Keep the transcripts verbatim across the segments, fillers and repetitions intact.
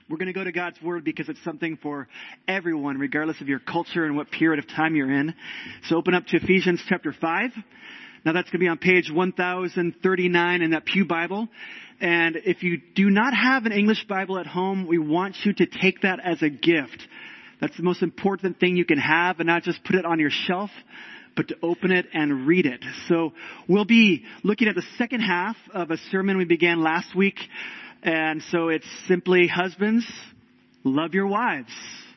We're going to go to God's Word because it's something for everyone, regardless of your culture and what period of time you're in. So open up to Ephesians chapter five. Now that's going to be on page one thousand thirty-nine in that Pew Bible. And if you do not have an English Bible at home, we want you to take that as a gift. That's the most important thing you can have, and not just put it on your shelf, but to open it and read it. So we'll be looking at the second half of a sermon we began last week. And so it's simply, husbands, love your wives.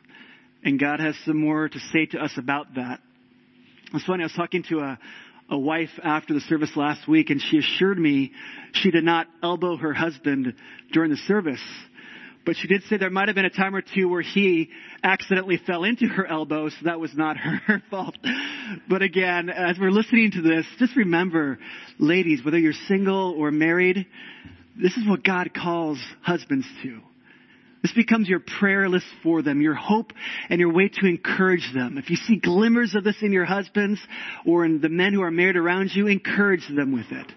And God has some more to say to us about that. It's funny, I was talking to a, a wife after the service last week, and she assured me she did not elbow her husband during the service. But she did say there might have been a time or two where he accidentally fell into her elbow, so that was not her, her fault. But again, as we're listening to this, just remember, ladies, whether you're single or married, this is what God calls husbands to. This becomes your prayer list for them, your hope and your way to encourage them. If you see glimmers of this in your husbands or in the men who are married around you, encourage them with it.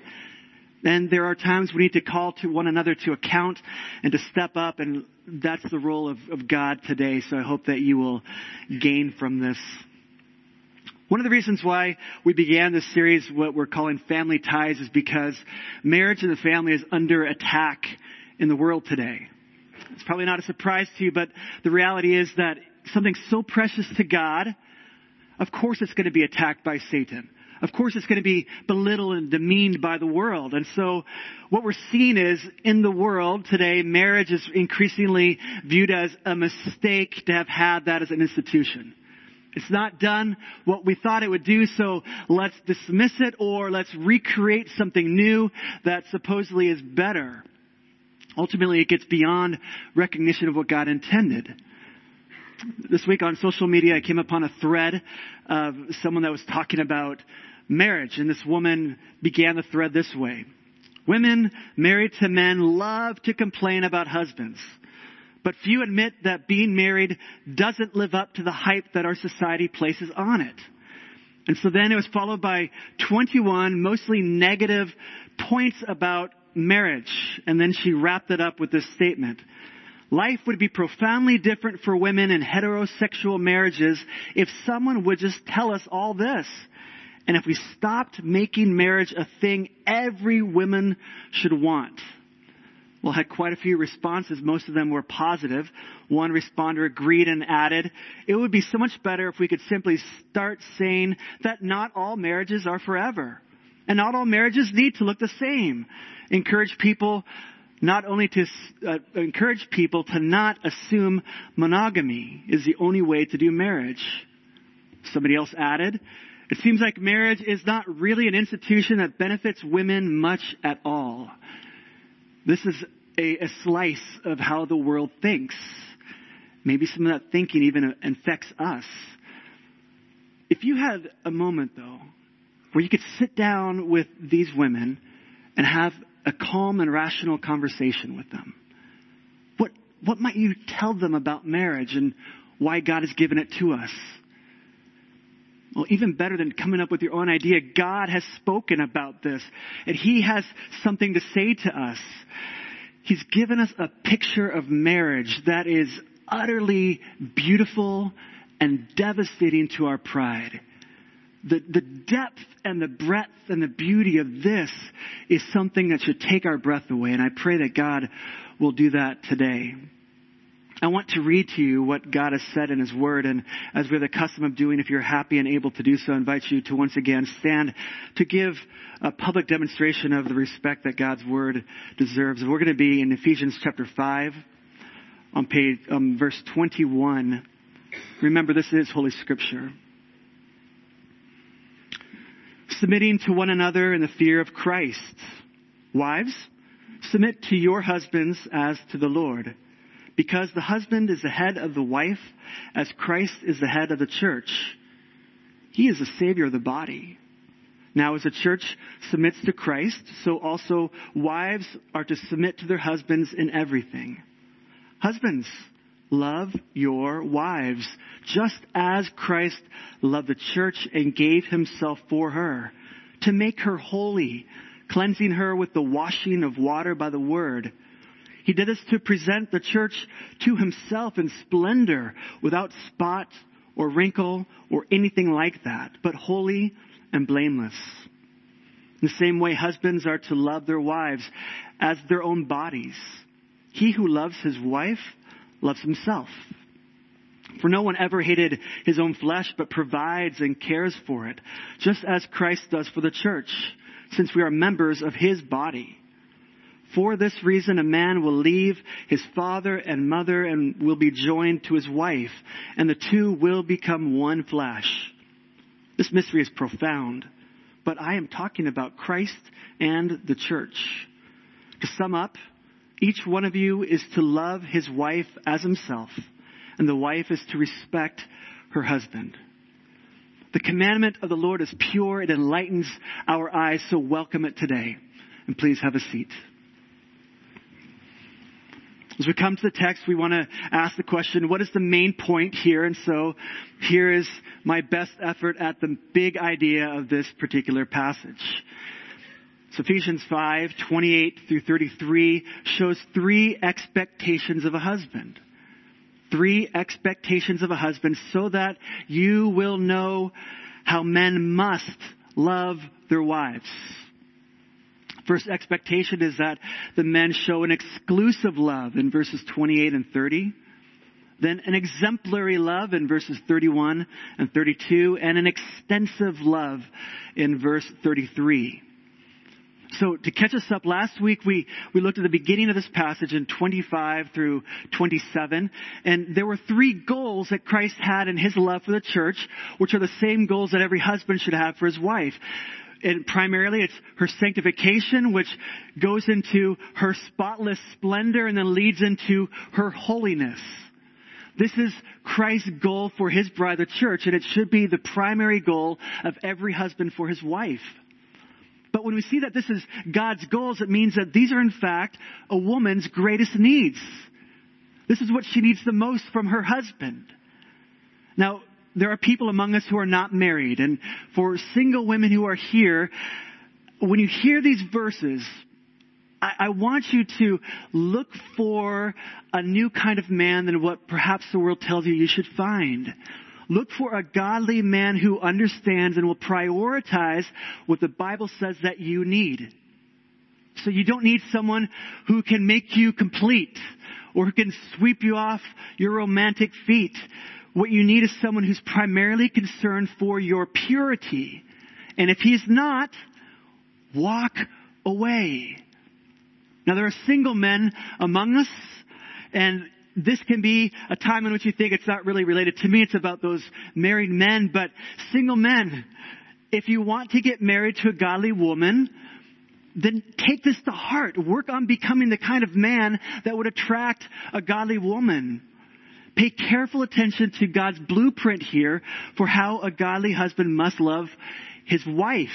And there are times we need to call to one another to account and to step up, and that's the role of, of God today. So I hope that you will gain from this. One of the reasons why we began this series, what we're calling Family Ties, is because marriage and the family is under attack in the world today. It's probably not a surprise to you, but the reality is that something so precious to God, of course it's going to be attacked by Satan. Of course it's going to be belittled and demeaned by the world. And so what we're seeing is, in the world today, marriage is increasingly viewed as a mistake to have had that as an institution. It's not done what we thought it would do, so let's dismiss it, or let's recreate something new that supposedly is better. Ultimately, it gets beyond recognition of what God intended. This week on social media, I came upon a thread of someone that was talking about marriage, and this woman began the thread this way. Women married to men love to complain about husbands. But few admit that being married doesn't live up to the hype that our society places on it. And so then it was followed by twenty-one mostly negative points about marriage. And then she wrapped it up with this statement. Life would be profoundly different for women in heterosexual marriages if someone would just tell us all this. And if we stopped making marriage a thing every woman should want. Well, I had quite a few responses. Most of them were positive. One responder agreed and added, it would be so much better if we could simply start saying that not all marriages are forever. And not all marriages need to look the same. Encourage people not only to uh, encourage people to not assume monogamy is the only way to do marriage. Somebody else added, it seems like marriage is not really an institution that benefits women much at all. This is a, a slice of how the world thinks. Maybe some of that thinking even infects us. If you had a moment, though, where you could sit down with these women and have a calm and rational conversation with them, what what might you tell them about marriage and why God has given it to us? Well, even better than coming up with your own idea, God has spoken about this, and He has something to say to us. He's given us a picture of marriage that is utterly beautiful and devastating to our pride. The, the depth and the breadth and the beauty of this is something that should take our breath away, and I pray that God will do that today. I want to read to you what God has said in His Word, and as we have the custom of doing, if you're happy and able to do so, I invite you to once again stand to give a public demonstration of the respect that God's Word deserves. We're going to be in Ephesians chapter five on page um, verse twenty-one. Remember, this is Holy Scripture. Submitting to one another in the fear of Christ. Wives, submit to your husbands as to the Lord. Because the husband is the head of the wife, as Christ is the head of the church. He is the Savior of the body. Now, as the church submits to Christ, so also wives are to submit to their husbands in everything. Husbands, love your wives, just as Christ loved the church and gave Himself for her, to make her holy, cleansing her with the washing of water by the word. He did this to present the church to himself in splendor, without spot or wrinkle or anything like that, but holy and blameless. In the same way, husbands are to love their wives as their own bodies. He who loves his wife loves himself. For no one ever hated his own flesh, but provides and cares for it, just as Christ does for the church, since we are members of his body. For this reason, a man will leave his father and mother and will be joined to his wife, and the two will become one flesh. This mystery is profound, but I am talking about Christ and the church. To sum up, each one of you is to love his wife as himself, and the wife is to respect her husband. The commandment of the Lord is pure. It enlightens our eyes, so welcome it today. And please have a seat. As we come to the text, we want to ask the question, what is the main point here? And so here is my best effort at the big idea of this particular passage. So Ephesians five, twenty-eight through thirty-three shows three expectations of a husband. Three expectations of a husband so that you will know how men must love their wives. First expectation is that the men show an exclusive love in verses twenty-eight and thirty. Then an exemplary love in verses thirty-one and thirty-two. And an extensive love in verse thirty-three. So to catch us up, last week we, we looked at the beginning of this passage in twenty-five through twenty-seven. And there were three goals that Christ had in his love for the church, which are the same goals that every husband should have for his wife. And primarily it's her sanctification, which goes into her spotless splendor and then leads into her holiness. This is Christ's goal for his bride, the church, and it should be the primary goal of every husband for his wife. But when we see that this is God's goals, it means that these are in fact a woman's greatest needs. This is what she needs the most from her husband. Now, there are people among us who are not married. And for single women who are here, when you hear these verses, I, I want you to look for a new kind of man than what perhaps the world tells you you should find. Look for a godly man who understands and will prioritize what the Bible says that you need. So you don't need someone who can make you complete or who can sweep you off your romantic feet. What you need is someone who's primarily concerned for your purity. And if he's not, walk away. Now, there are single men among us, and this can be a time in which you think it's not really related to me. It's about those married men. But single men, if you want to get married to a godly woman, then take this to heart. Work on becoming the kind of man that would attract a godly woman. Pay careful attention to God's blueprint here for how a godly husband must love his wife.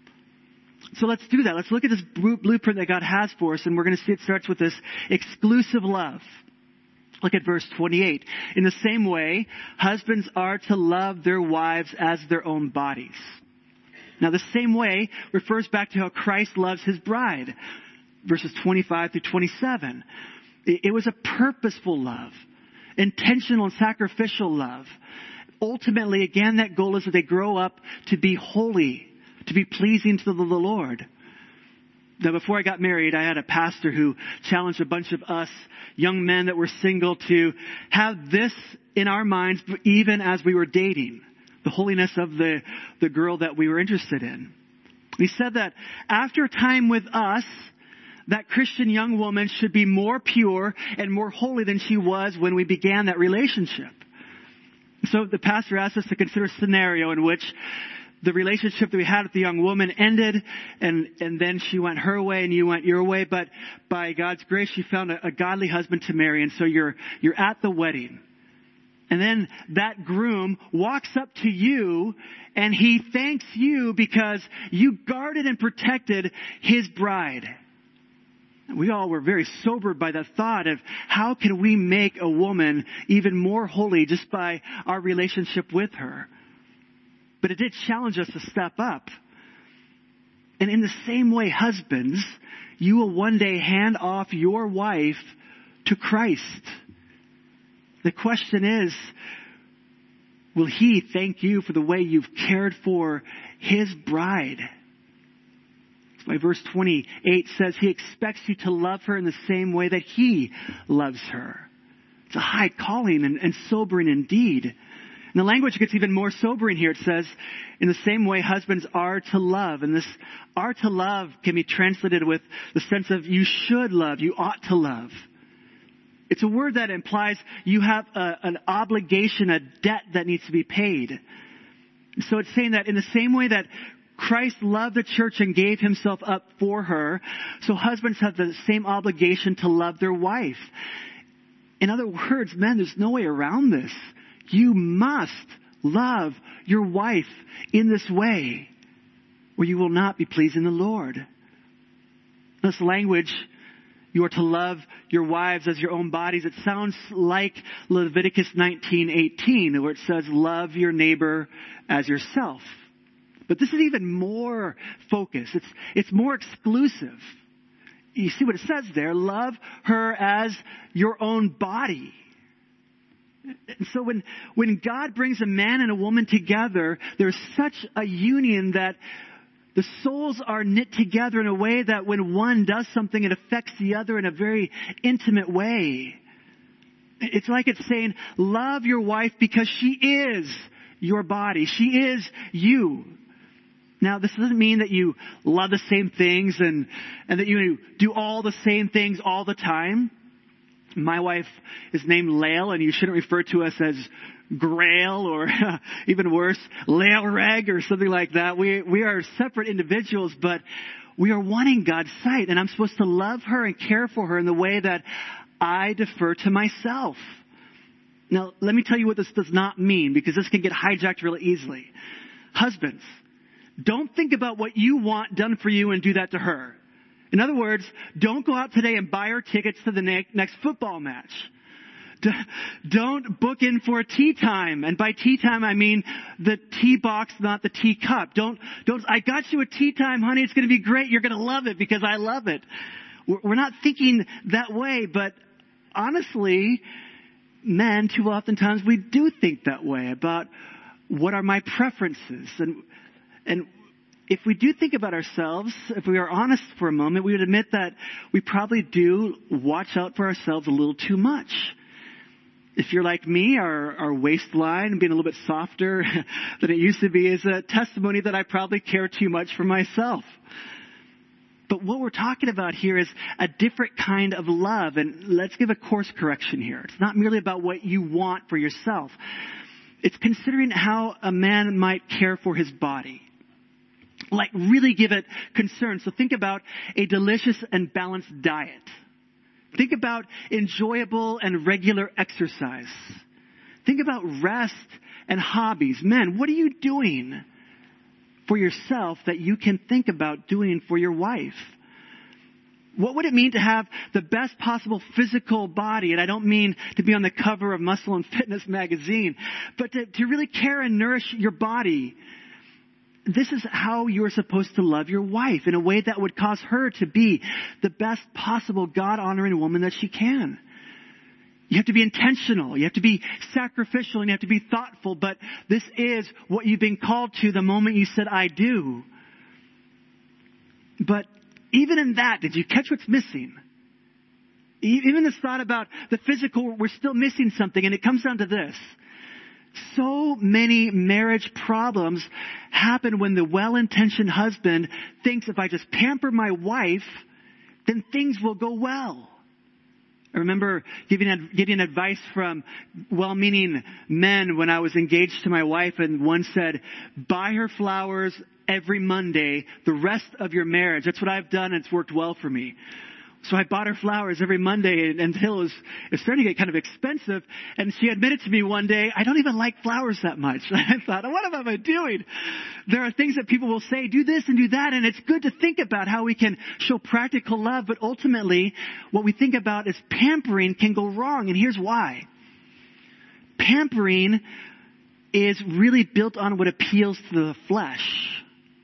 So let's do that. Let's look at this blueprint that God has for us, and we're going to see it starts with this exclusive love. Look at verse twenty-eight. In the same way, husbands are to love their wives as their own bodies. Now, the same way refers back to how Christ loves his bride. Verses twenty-five through twenty-seven. It was a purposeful love. Intentional and sacrificial love. Ultimately, again, that goal is that they grow up to be holy, to be pleasing to the Lord. Now, before I got married, I had a pastor who challenged a bunch of us young men that were single to have this in our minds even as we were dating. The holiness of the, the girl that we were interested in. He said that after time with us, that Christian young woman should be more pure and more holy than she was when we began that relationship. So the pastor asked us to consider a scenario in which the relationship that we had with the young woman ended, and, and then she went her way and you went your way. But by God's grace, she found a, a godly husband to marry. And so you're, you're at the wedding. And then that groom walks up to you and he thanks you because you guarded and protected his bride. We all were very sobered by the thought of how can we make a woman even more holy just by our relationship with her. But it did challenge us to step up. And in the same way, husbands, you will one day hand off your wife to Christ. The question is, will he thank you for the way you've cared for his bride? That's why verse twenty-eight says he expects you to love her in the same way that he loves her. It's a high calling and, and sobering indeed. And the language gets even more sobering here. It says, in the same way husbands are to love. And this are to love can be translated with the sense of you should love, you ought to love. It's a word that implies you have a, an obligation, a debt that needs to be paid. So it's saying that in the same way that Christ loved the church and gave himself up for her, so husbands have the same obligation to love their wife. In other words, men, there's no way around this. You must love your wife in this way, or you will not be pleasing the Lord. This language, you are to love your wives as your own bodies. It sounds like Leviticus nineteen eighteen, where it says, love your neighbor as yourself. But this is even more focused. It's, it's more exclusive. You see what it says there? Love her as your own body. And so when, when God brings a man and a woman together, there's such a union that the souls are knit together in a way that when one does something, it affects the other in a very intimate way. It's like it's saying, love your wife because she is your body. She is you. Now, this doesn't mean that you love the same things and, and that you do all the same things all the time. My wife is named Lael, and you shouldn't refer to us as Grail or even worse, Lael Reg or something like that. We, we are separate individuals, but we are one in God's sight, and I'm supposed to love her and care for her in the way that I defer to myself. Now, let me tell you what this does not mean, because this can get hijacked really easily. Husbands, don't think about what you want done for you and do that to her. In other words, don't go out today and buy her tickets to the ne- next football match. D- don't book in for a tea time. And by tea time, I mean the tea box, not the tea cup. Don't, don't, I got you a tea time, honey. It's going to be great. You're going to love it because I love it. We're, we're not thinking that way, but honestly, men, too oftentimes we do think that way about what are my preferences. And, and, if we do think about ourselves, if we are honest for a moment, we would admit that we probably do watch out for ourselves a little too much. If you're like me, our, our waistline being a little bit softer than it used to be is a testimony that I probably care too much for myself. But what we're talking about here is a different kind of love. And let's give a course correction here. It's not merely about what you want for yourself. It's considering how a man might care for his body. Like really give it concern. So think about a delicious and balanced diet. Think about enjoyable and regular exercise. Think about rest and hobbies. Men, what are you doing for yourself that you can think about doing for your wife? What would it mean to have the best possible physical body? And I don't mean to be on the cover of Muscle and Fitness magazine, but to, to really care and nourish your body. This is how you're supposed to love your wife in a way that would cause her to be the best possible God-honoring woman that she can. You have to be intentional. You have to be sacrificial and you have to be thoughtful. But this is what you've been called to the moment you said, I do. But even in that, did you catch what's missing? Even this thought about the physical, we're still missing something. And it comes down to this. So many marriage problems happen when the well-intentioned husband thinks if I just pamper my wife, then things will go well. I remember giving, getting advice from well-meaning men when I was engaged to my wife, and one said, buy her flowers every Monday, the rest of your marriage. That's what I've done, and it's worked well for me. So I bought her flowers every Monday until it was, it was starting to get kind of expensive. And she admitted to me one day, I don't even like flowers that much. I thought, what am I doing? There are things that people will say, do this and do that. And it's good to think about how we can show practical love. But ultimately, what we think about is pampering can go wrong. And here's why. Pampering is really built on what appeals to the flesh.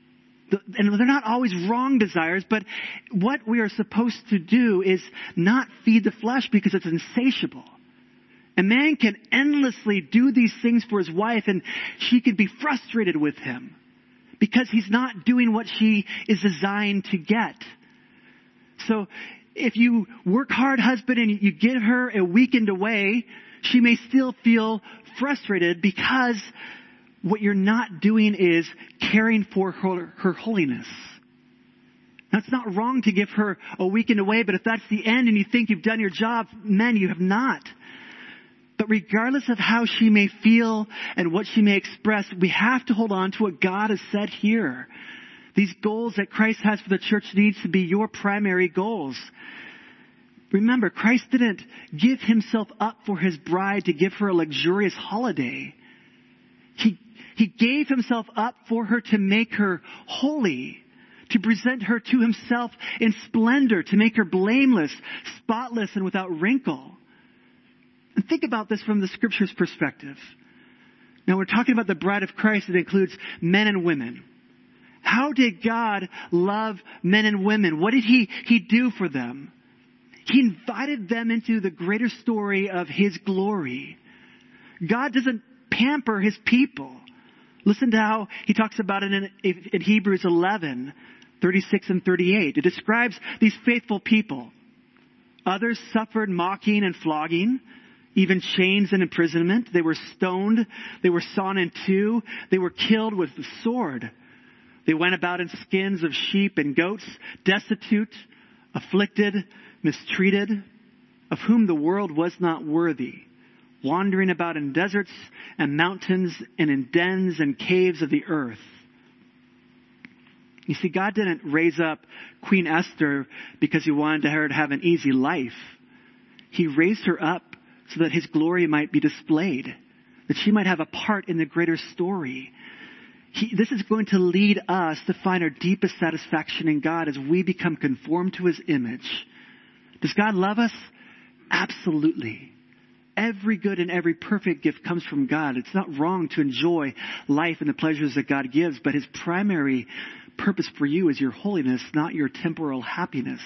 And they're not always wrong desires, but what we are supposed to do is not feed the flesh because it's insatiable. A man can endlessly do these things for his wife, and she can be frustrated with him because he's not doing what she is designed to get. So if you work hard, husband, and you get her a weekend away, she may still feel frustrated because what you're not doing is caring for her, her holiness. Now, it's not wrong to give her a weekend away, but if that's the end and you think you've done your job, men, you have not. But regardless of how she may feel and what she may express, we have to hold on to what God has said here. These goals that Christ has for the church needs to be your primary goals. Remember, Christ didn't give himself up for his bride to give her a luxurious holiday. He, he gave himself up for her to make her holy, to present her to himself in splendor, to make her blameless, spotless, and without wrinkle. And think about this from the Scripture's perspective. Now, we're talking about the bride of Christ that includes men and women. How did God love men and women? What did he, he do for them? He invited them into the greater story of his glory. God doesn't pamper his people. Listen to how he talks about it in, in Hebrews eleven, thirty-six and thirty-eight. It describes these faithful people. Others suffered mocking and flogging, even chains and imprisonment. They were stoned. They were sawn in two. They were killed with the sword. They went about in skins of sheep and goats, destitute, afflicted, mistreated, of whom the world was not worthy, wandering about in deserts and mountains and in dens and caves of the earth. You see, God didn't raise up Queen Esther because he wanted her to have an easy life. He raised her up so that his glory might be displayed, that she might have a part in the greater story. He, this is going to lead us to find our deepest satisfaction in God as we become conformed to his image. Does God love us? Absolutely. Every good and every perfect gift comes from God. It's not wrong to enjoy life and the pleasures that God gives, but his primary purpose for you is your holiness, not your temporal happiness.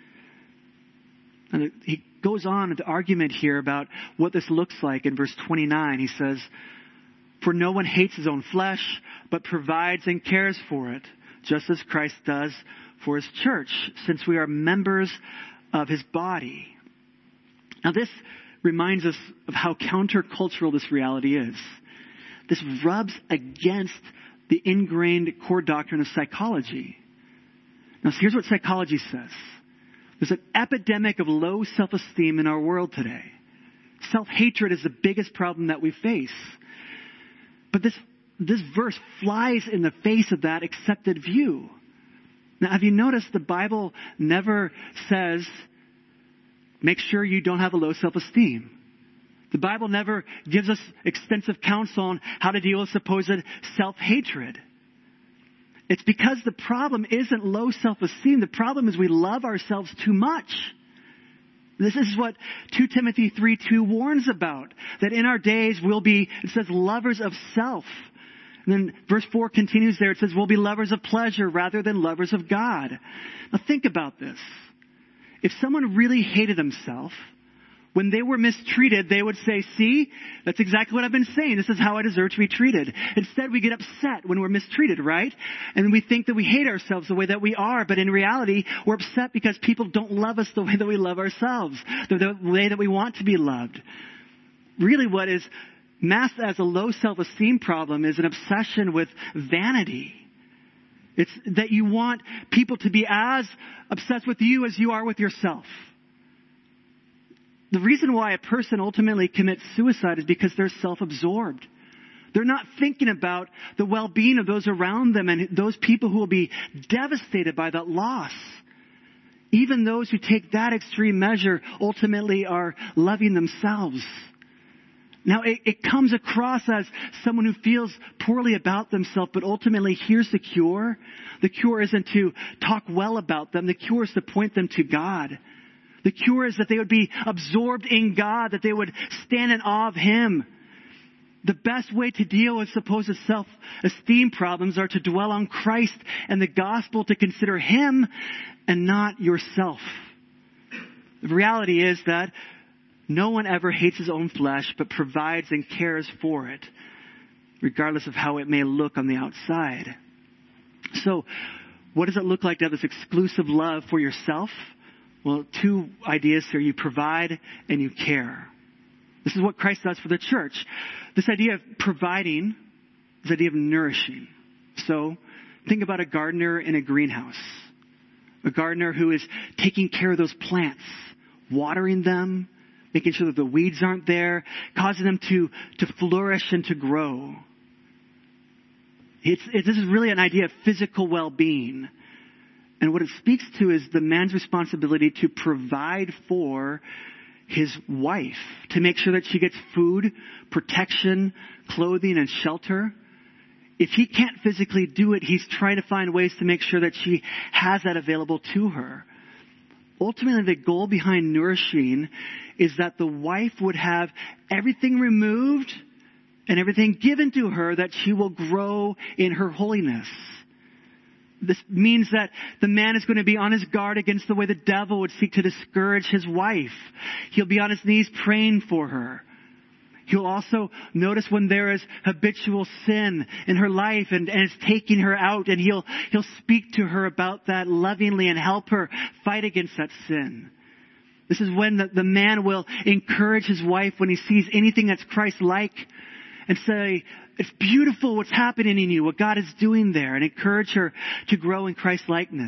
And he goes on into argument here about what this looks like in verse twenty-nine. He says, "For no one hates his own flesh, but provides and cares for it, just as Christ does for his church, since we are members of his body." Now this reminds us of how countercultural this reality is. This rubs against the ingrained core doctrine of psychology. Now, so here's what psychology says. There's an epidemic of low self-esteem in our world today. Self-hatred is the biggest problem that we face. But this, this verse flies in the face of that accepted view. Now, have you noticed the Bible never says, make sure you don't have a low self-esteem? The Bible never gives us extensive counsel on how to deal with supposed self-hatred. It's because the problem isn't low self-esteem. The problem is we love ourselves too much. This is what Second Timothy three two warns about. That in our days we'll be, it says, lovers of self. And then verse four continues there. It says we'll be lovers of pleasure rather than lovers of God. Now think about this. If someone really hated himself, when they were mistreated, they would say, see, that's exactly what I've been saying. This is how I deserve to be treated. Instead, we get upset when we're mistreated, right? And we think that we hate ourselves the way that we are. But in reality, we're upset because people don't love us the way that we love ourselves, the, the way that we want to be loved. Really, what is masked as a low self-esteem problem is an obsession with vanity. It's that you want people to be as obsessed with you as you are with yourself. The reason why a person ultimately commits suicide is because they're self-absorbed. They're not thinking about the well-being of those around them and those people who will be devastated by that loss. Even those who take that extreme measure ultimately are loving themselves. Now, it, it comes across as someone who feels poorly about themselves, but ultimately, here's the cure. The cure isn't to talk well about them. The cure is to point them to God. The cure is that they would be absorbed in God, that they would stand in awe of him. The best way to deal with supposed self-esteem problems are to dwell on Christ and the gospel, to consider Him and not yourself. The reality is that no one ever hates his own flesh, but provides and cares for it, regardless of how it may look on the outside. So, what does it look like to have this exclusive love for yourself? Well, two ideas here. You provide and you care. This is what Christ does for the church. This idea of providing, this idea of nourishing. So, think about a gardener in a greenhouse. A gardener who is taking care of those plants, watering them, making sure that the weeds aren't there, causing them to, to flourish and to grow. It's, it, this is really an idea of physical well-being. And what it speaks to is the man's responsibility to provide for his wife, to make sure that she gets food, protection, clothing, and shelter. If he can't physically do it, he's trying to find ways to make sure that she has that available to her. Ultimately, the goal behind nourishing is that the wife would have everything removed and everything given to her, that she will grow in her holiness. This means that the man is going to be on his guard against the way the devil would seek to discourage his wife. He'll be on his knees praying for her. He'll also notice when there is habitual sin in her life and, and it's taking her out, and he'll, he'll speak to her about that lovingly and help her fight against that sin. This is when the, the man will encourage his wife when he sees anything that's Christ-like and say, it's beautiful what's happening in you, what God is doing there, and encourage her to grow in Christ-likeness.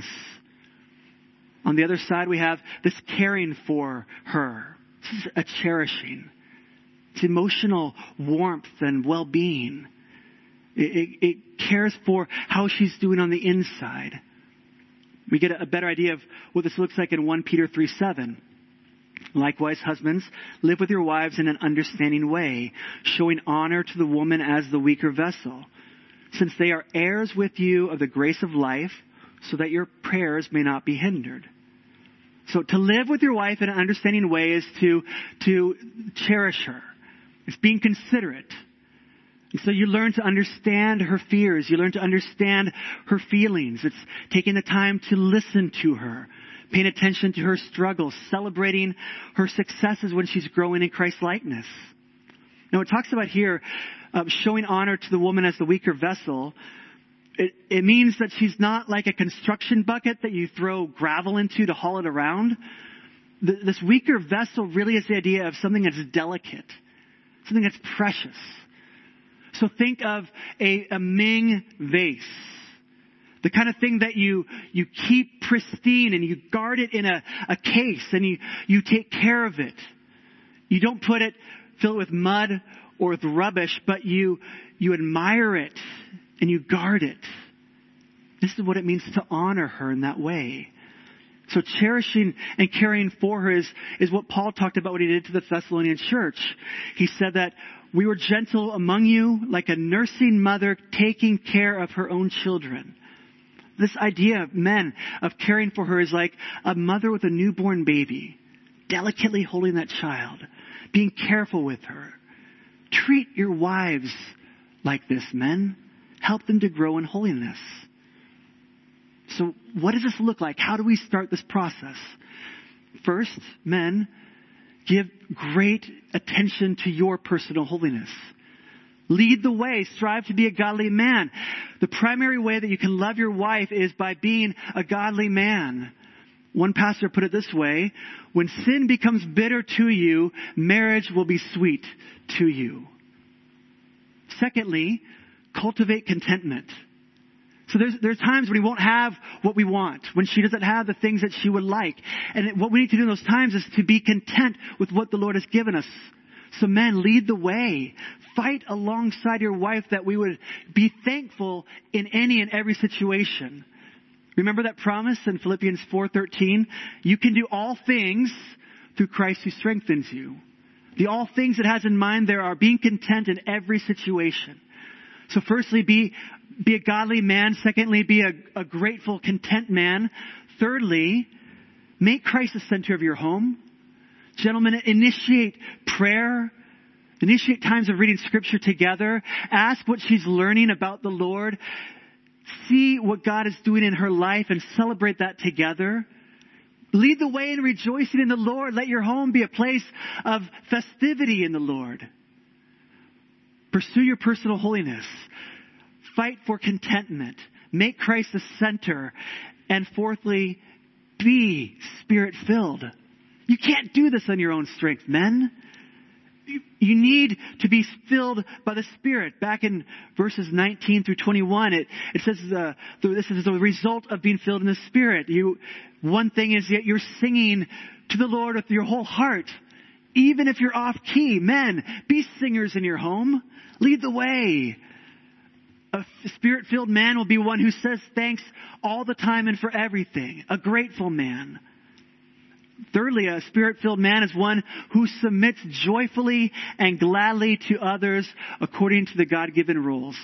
On the other side, we have this caring for her. This is a cherishing. It's emotional warmth and well-being. It, it, it cares for how she's doing on the inside. We get a better idea of what this looks like in First Peter three seven. Likewise, husbands, live with your wives in an understanding way, showing honor to the woman as the weaker vessel, since they are heirs with you of the grace of life, so that your prayers may not be hindered. So to live with your wife in an understanding way is to, to cherish her. It's being considerate. And so you learn to understand her fears. You learn to understand her feelings. It's taking the time to listen to her, paying attention to her struggles, celebrating her successes when she's growing in Christ-likeness. Now, it talks about here uh, showing honor to the woman as the weaker vessel. It, it means that she's not like a construction bucket that you throw gravel into to haul it around. The, this weaker vessel really is the idea of something that's delicate, something that's precious. So think of a, a Ming vase. The kind of thing that you, you keep pristine and you guard it in a, a case and you, you take care of it. You don't put it, fill it with mud or with rubbish, but you, you admire it and you guard it. This is what it means to honor her in that way. So cherishing and caring for her is, is what Paul talked about when he did to the Thessalonian church. He said that we were gentle among you, like a nursing mother taking care of her own children. This idea of men, of caring for her, is like a mother with a newborn baby, delicately holding that child, being careful with her. Treat your wives like this, men. Help them to grow in holiness. So what does this look like? How do we start this process? First, men, give great attention to your personal holiness. Lead the way. Strive to be a godly man. The primary way that you can love your wife is by being a godly man. One pastor put it this way: when sin becomes bitter to you, marriage will be sweet to you. Secondly, cultivate contentment. So there's, there's times when we won't have what we want, when she doesn't have the things that she would like. And what we need to do in those times is to be content with what the Lord has given us. So men, lead the way. Fight alongside your wife that we would be thankful in any and every situation. Remember that promise in Philippians four thirteen? You can do all things through Christ who strengthens you. The all things it has in mind there are being content in every situation. So firstly, be, be a godly man. Secondly, be a, a grateful, content man. Thirdly, make Christ the center of your home. Gentlemen, initiate prayer Initiate times of reading Scripture together. Ask what she's learning about the Lord. See what God is doing in her life and celebrate that together. Lead the way in rejoicing in the Lord. Let your home be a place of festivity in the Lord. Pursue your personal holiness. Fight for contentment. Make Christ the center. And fourthly, be Spirit-filled. You can't do this on your own strength, men. You need to be filled by the Spirit. Back in verses nineteen through twenty-one, it, it says uh, this is the result of being filled in the Spirit. You, one thing is that you're singing to the Lord with your whole heart. Even if you're off key, men, be singers in your home. Lead the way. A Spirit-filled man will be one who says thanks all the time and for everything. A grateful man. Thirdly, a Spirit-filled man is one who submits joyfully and gladly to others according to the God-given rules.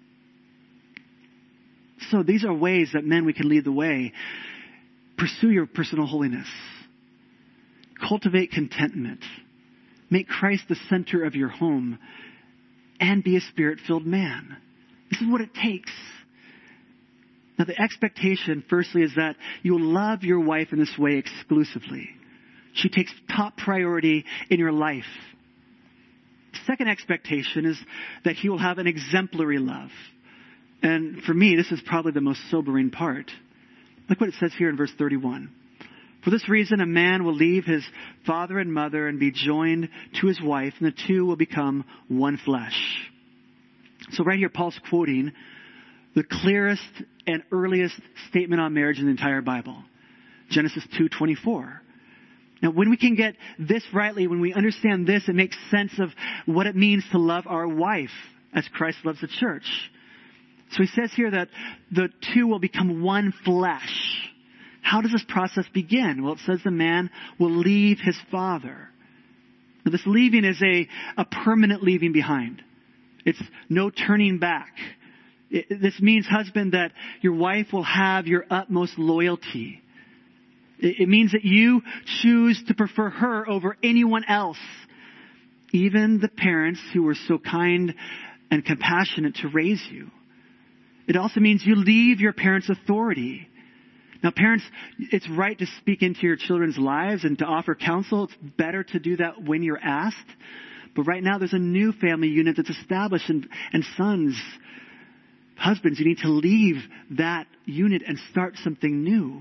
So these are ways that men, we can lead the way. Pursue your personal holiness. Cultivate contentment. Make Christ the center of your home. And be a Spirit-filled man. This is what it takes. Now, the expectation, firstly, is that you will love your wife in this way exclusively. She takes top priority in your life. Second expectation is that he will have an exemplary love. And for me, this is probably the most sobering part. Look what it says here in verse thirty-one. For this reason, a man will leave his father and mother and be joined to his wife, and the two will become one flesh. So right here, Paul's quoting the clearest and earliest statement on marriage in the entire Bible. Genesis two twenty-four. Now, when we can get this rightly, when we understand this, it makes sense of what it means to love our wife as Christ loves the church. So he says here that the two will become one flesh. How does this process begin? Well, it says the man will leave his father. Now, this leaving is a, a permanent leaving behind. It's no turning back. It, this means, husband, that your wife will have your utmost loyalty. It, it means that you choose to prefer her over anyone else, even the parents who were so kind and compassionate to raise you. It also means you leave your parents' authority. Now, parents, it's right to speak into your children's lives and to offer counsel. It's better to do that when you're asked. But right now, there's a new family unit that's established, and, and sons, husbands, you need to leave that unit and start something new.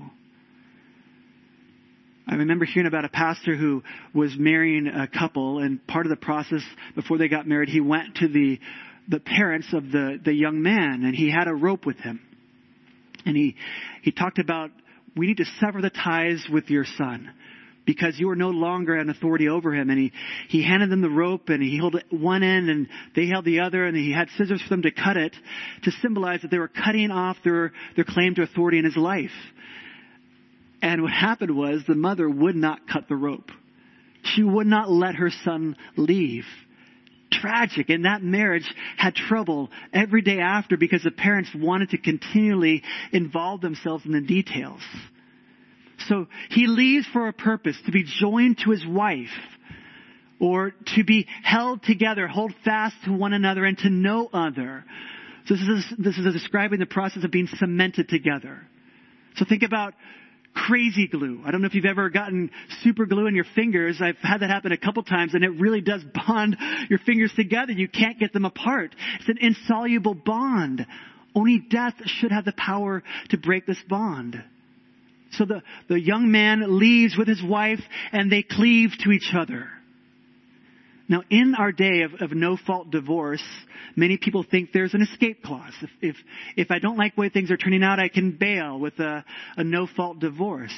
I remember hearing about a pastor who was marrying a couple, and part of the process before they got married, he went to the the parents of the, the young man, and he had a rope with him. And he, he talked about, we need to sever the ties with your son because you are no longer an authority over him. And he, he handed them the rope, and he held one end and they held the other, and he had scissors for them to cut it to symbolize that they were cutting off their, their claim to authority in his life. And what happened was the mother would not cut the rope. She would not let her son leave. Tragic. And that marriage had trouble every day after because the parents wanted to continually involve themselves in the details. So he leaves for a purpose, to be joined to his wife, or to be held together, hold fast to one another, and to no other. So this is, this is describing the process of being cemented together. So think about crazy glue. I don't know if you've ever gotten super glue in your fingers. I've had that happen a couple times, and it really does bond your fingers together. You can't get them apart. It's an insoluble bond. Only death should have the power to break this bond. So the, the young man leaves with his wife, and they cleave to each other. Now, in our day of, of no-fault divorce, many people think there's an escape clause. If, if, if I don't like the way things are turning out, I can bail with a, a no-fault divorce.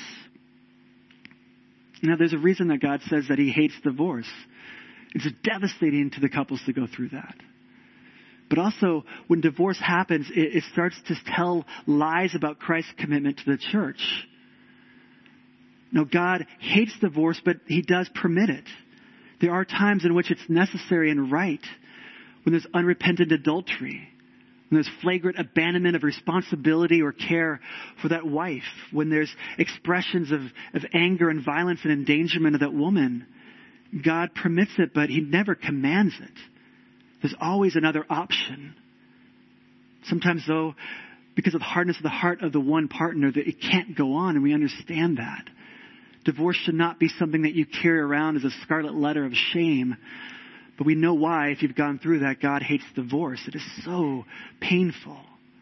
Now, there's a reason that God says that he hates divorce. It's devastating to the couples to go through that. But also, when divorce happens, it, it starts to tell lies about Christ's commitment to the church. Now, God hates divorce, but he does permit it. There are times in which it's necessary and right, when there's unrepentant adultery, when there's flagrant abandonment of responsibility or care for that wife, when there's expressions of, of anger and violence and endangerment of that woman. God permits it, but he never commands it. There's always another option. Sometimes, though, because of the hardness of the heart of the one partner, that it can't go on, and we understand that. Divorce should not be something that you carry around as a scarlet letter of shame. But we know why, if you've gone through that, God hates divorce. It is so painful.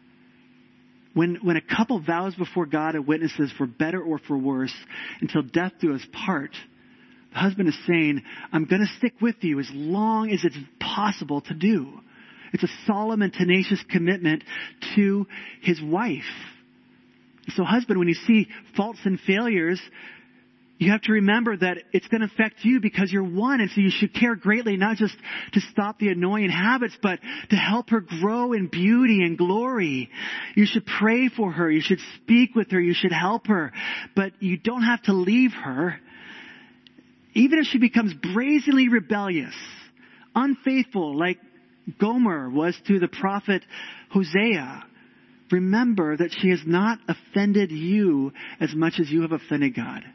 When when a couple vows before God and witnesses for better or for worse until death do us part, the husband is saying, I'm going to stick with you as long as it's possible to do. It's a solemn and tenacious commitment to his wife. So husband, when you see faults and failures, you have to remember that it's going to affect you because you're one. And so you should care greatly, not just to stop the annoying habits, but to help her grow in beauty and glory. You should pray for her. You should speak with her. You should help her. But you don't have to leave her. Even if she becomes brazenly rebellious, unfaithful, like Gomer was to the prophet Hosea, remember that she has not offended you as much as you have offended God.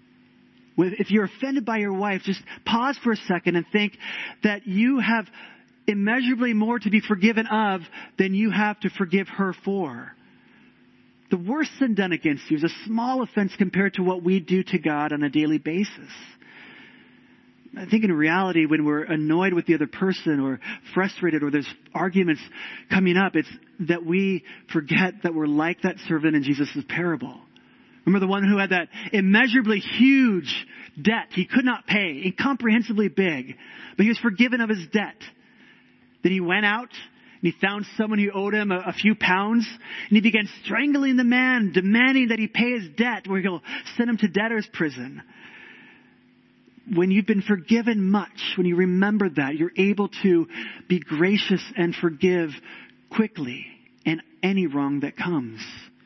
If you're offended by your wife, just pause for a second and think that you have immeasurably more to be forgiven of than you have to forgive her for. The worst sin done against you is a small offense compared to what we do to God on a daily basis. I think in reality, when we're annoyed with the other person or frustrated or there's arguments coming up, it's that we forget that we're like that servant in Jesus' parable. Remember the one who had that immeasurably huge debt he could not pay, incomprehensibly big, but he was forgiven of his debt. Then he went out and he found someone who owed him a, a few pounds, and he began strangling the man, demanding that he pay his debt, where he'll send him to debtor's prison. When you've been forgiven much, when you remember that, you're able to be gracious and forgive quickly in any wrong that comes.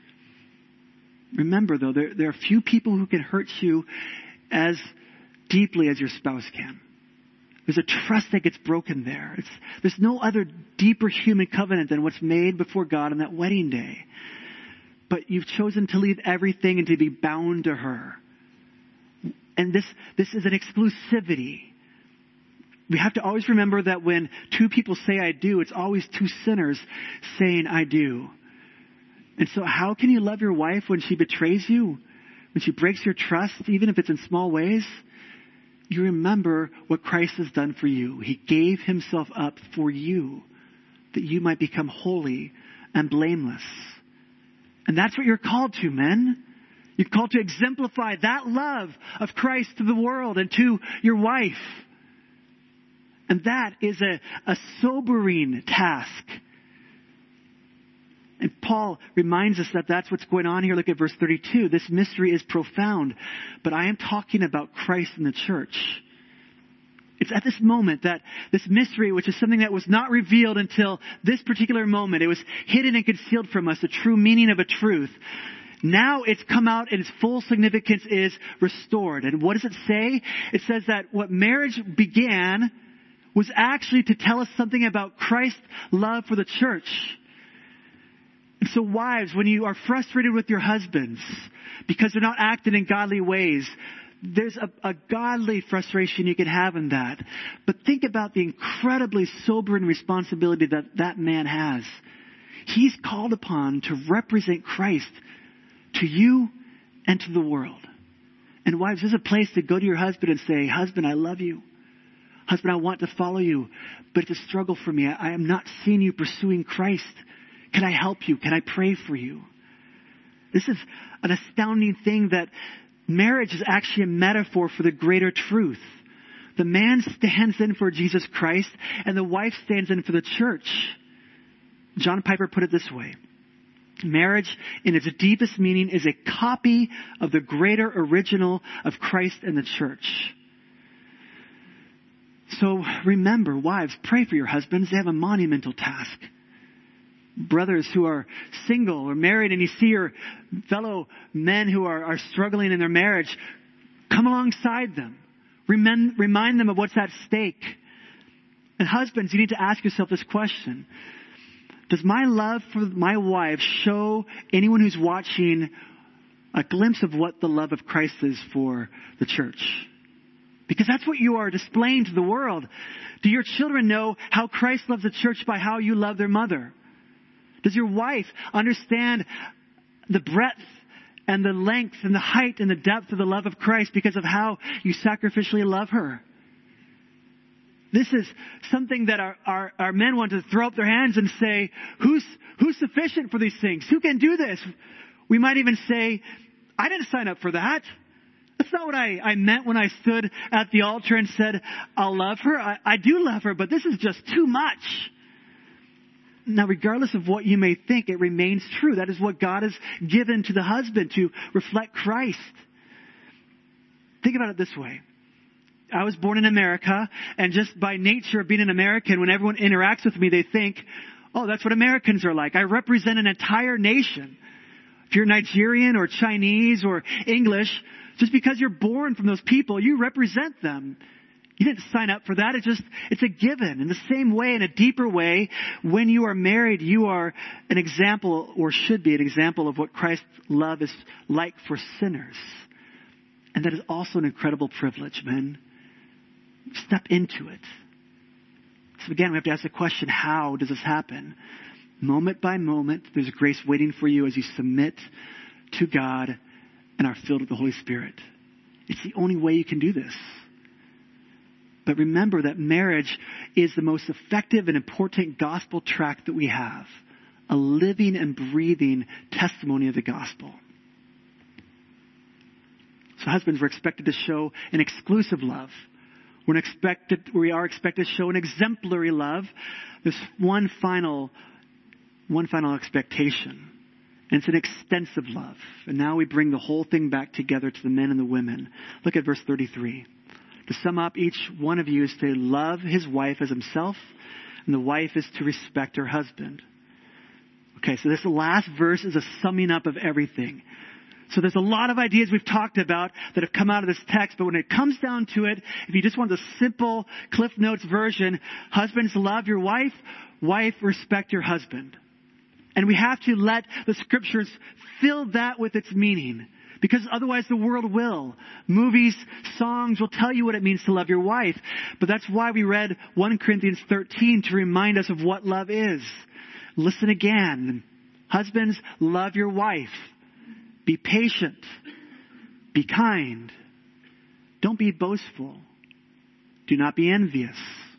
Remember, though, there, there are few people who can hurt you as deeply as your spouse can. There's a trust that gets broken there. It's, there's no other deeper human covenant than what's made before God on that wedding day. But you've chosen to leave everything and to be bound to her. And this, this is an exclusivity. We have to always remember that when two people say I do, it's always two sinners saying I do. And so how can you love your wife when she betrays you? When she breaks your trust, even if it's in small ways? You remember what Christ has done for you. He gave himself up for you, that you might become holy and blameless. And that's what you're called to, men. You're called to exemplify that love of Christ to the world and to your wife. And that is a, a sobering task. And Paul reminds us that that's what's going on here. Look at verse thirty-two. This mystery is profound, but I am talking about Christ and the church. It's at this moment that this mystery, which is something that was not revealed until this particular moment, it was hidden and concealed from us, the true meaning of a truth. Now it's come out and its full significance is restored. And what does it say? It says that what marriage began was actually to tell us something about Christ's love for the church. And so wives, when you are frustrated with your husbands because they're not acting in godly ways, there's a, a godly frustration you can have in that. But think about the incredibly sobering responsibility that that man has. He's called upon to represent Christ to you and to the world. And wives, there's a place to go to your husband and say, husband, I love you. Husband, I want to follow you, but it's a struggle for me. I, I am not seeing you pursuing Christ. Can I help you? Can I pray for you? This is an astounding thing, that marriage is actually a metaphor for the greater truth. The man stands in for Jesus Christ and the wife stands in for the church. John Piper put it this way. Marriage, in its deepest meaning, is a copy of the greater original of Christ and the church. So remember, wives, pray for your husbands. They have a monumental task. Brothers who are single or married, and you see your fellow men who are, are struggling in their marriage, come alongside them. Remind, remind them of what's at stake. And husbands, you need to ask yourself this question. Does my love for my wife show anyone who's watching a glimpse of what the love of Christ is for the church? Because that's what you are displaying to the world. Do your children know how Christ loves the church by how you love their mother? Does your wife understand the breadth and the length and the height and the depth of the love of Christ because of how you sacrificially love her? This is something that our, our, our men want to throw up their hands and say, who's, who's sufficient for these things? Who can do this? We might even say, I didn't sign up for that. That's not what I, I meant when I stood at the altar and said, I'll love her. I, I do love her, but this is just too much. Now, regardless of what you may think, it remains true. That is what God has given to the husband, to reflect Christ. Think about it this way. I was born in America, and just by nature of being an American, when everyone interacts with me, they think, oh, that's what Americans are like. I represent an entire nation. If you're Nigerian or Chinese or English, just because you're born from those people, you represent them. You didn't sign up for that. It's just, it's a given. In the same way, in a deeper way, when you are married, you are an example, or should be an example, of what Christ's love is like for sinners. And that is also an incredible privilege, men. Step into it. So again, we have to ask the question, how does this happen? Moment by moment, there's grace waiting for you as you submit to God and are filled with the Holy Spirit. It's the only way you can do this. But remember that marriage is the most effective and important gospel tract that we have. A living and breathing testimony of the gospel. So husbands, we're expected to show an exclusive love. We're expected, we are expected to show an exemplary love. There's one final, one final expectation. And it's an extensive love. And now we bring the whole thing back together to the men and the women. Look at verse thirty-three. To sum up, each one of you is to love his wife as himself, and the wife is to respect her husband. Okay, so this last verse is a summing up of everything. So there's a lot of ideas we've talked about that have come out of this text, but when it comes down to it, if you just want the simple Cliff Notes version, husbands, love your wife, wife, respect your husband. And we have to let the scriptures fill that with its meaning, because otherwise the world will. Movies, songs will tell you what it means to love your wife, but that's why we read First Corinthians thirteen to remind us of what love is. Listen again. Husbands, love your wife. Be patient. Be kind. Don't be boastful. Do not be envious.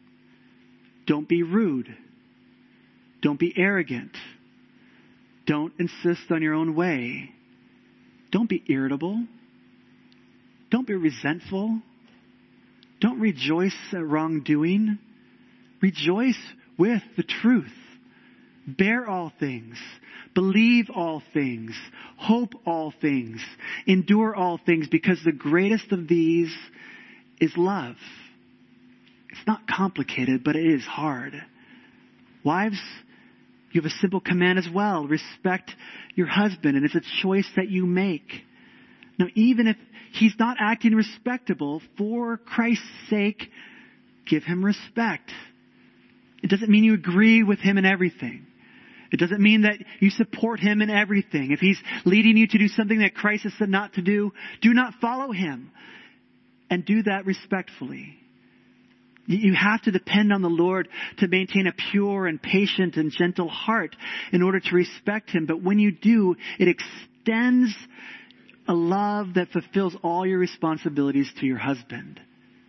Don't be rude. Don't be arrogant. Don't insist on your own way. Don't be irritable. Don't be resentful. Don't rejoice at wrongdoing. Rejoice with the truth. Bear all things. Believe all things. Hope all things. Endure all things, because the greatest of these is love. It's not complicated, but it is hard. Wives, you have a simple command as well. Respect your husband, and it's a choice that you make. Now, even if he's not acting respectable, for Christ's sake, give him respect. It doesn't mean you agree with him in everything. It doesn't mean that you support him in everything. If he's leading you to do something that Christ has said not to do, do not follow him. And do that respectfully. You have to depend on the Lord to maintain a pure and patient and gentle heart in order to respect him. But when you do, it extends a love that fulfills all your responsibilities to your husband.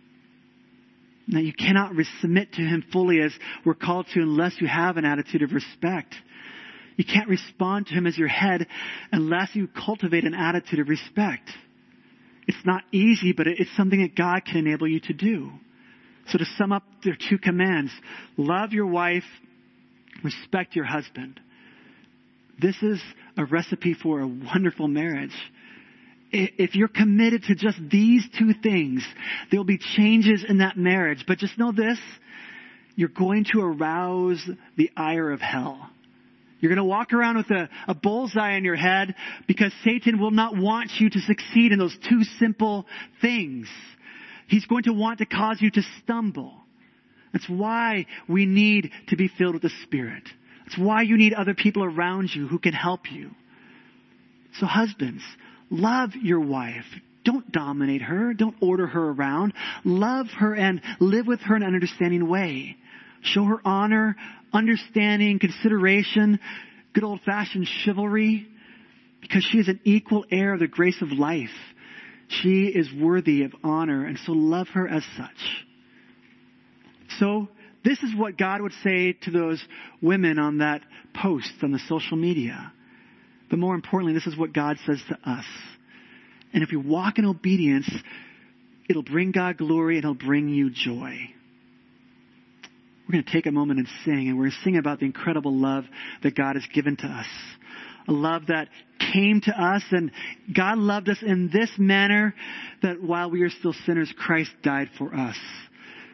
Now, you cannot submit to him fully as we're called to unless you have an attitude of respect. You can't respond to him as your head unless you cultivate an attitude of respect. It's not easy, but it's something that God can enable you to do. So to sum up, there are two commands. Love your wife, respect your husband. This is a recipe for a wonderful marriage. If you're committed to just these two things, there will be changes in that marriage. But just know this, you're going to arouse the ire of hell. You're going to walk around with a, a bullseye on your head because Satan will not want you to succeed in those two simple things. He's going to want to cause you to stumble. That's why we need to be filled with the Spirit. That's why you need other people around you who can help you. So husbands, love your wife. Don't dominate her. Don't order her around. Love her and live with her in an understanding way. Show her honor, understanding, consideration, good old-fashioned chivalry, because she is an equal heir of the grace of life. She is worthy of honor, and so love her as such. So this is what God would say to those women on that post on the social media. But more importantly, this is what God says to us. And if we walk in obedience, it'll bring God glory and it'll bring you joy. We're going to take a moment and sing, and we're going to sing about the incredible love that God has given to us. A love that came to us, and God loved us in this manner, that while we are still sinners, Christ died for us.